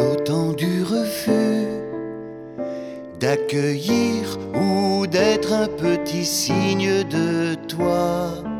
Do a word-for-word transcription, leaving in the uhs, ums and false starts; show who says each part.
Speaker 1: au temps du refus, d'accueillir ou d'être un petit signe de toi.